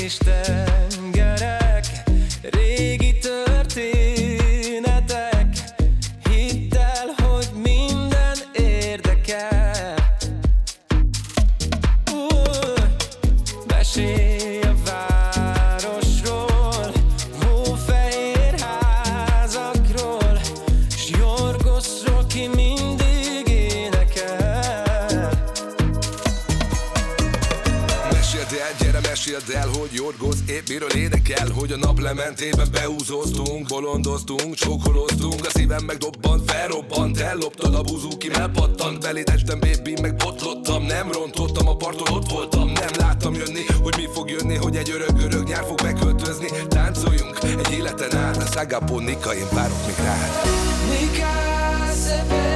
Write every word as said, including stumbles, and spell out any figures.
és tengerek, régi történetek. Hidd el, hogy minden érdekel. uh, Mesélj a városról, hófehér házakról, s Yorgos Rocky mindig énekel. Meséld el, gyere, meséld el, hogy Yorgos épp miről énekel. Hogy a naplementében beúzóztunk, bolondoztunk, csókoloztunk. A szívem megdobbant, felrobbant, elloptad a buzúkim, elpattant belé testem, baby, meg botlottam. Nem rontottam a parton, ott voltam, nem láttam jönni, hogy mi fog jönni, hogy egy örök-örök nyár fog beköltözni. Táncoljunk egy életen át, a Sagapó Nika, én várok még rád. Nika, szép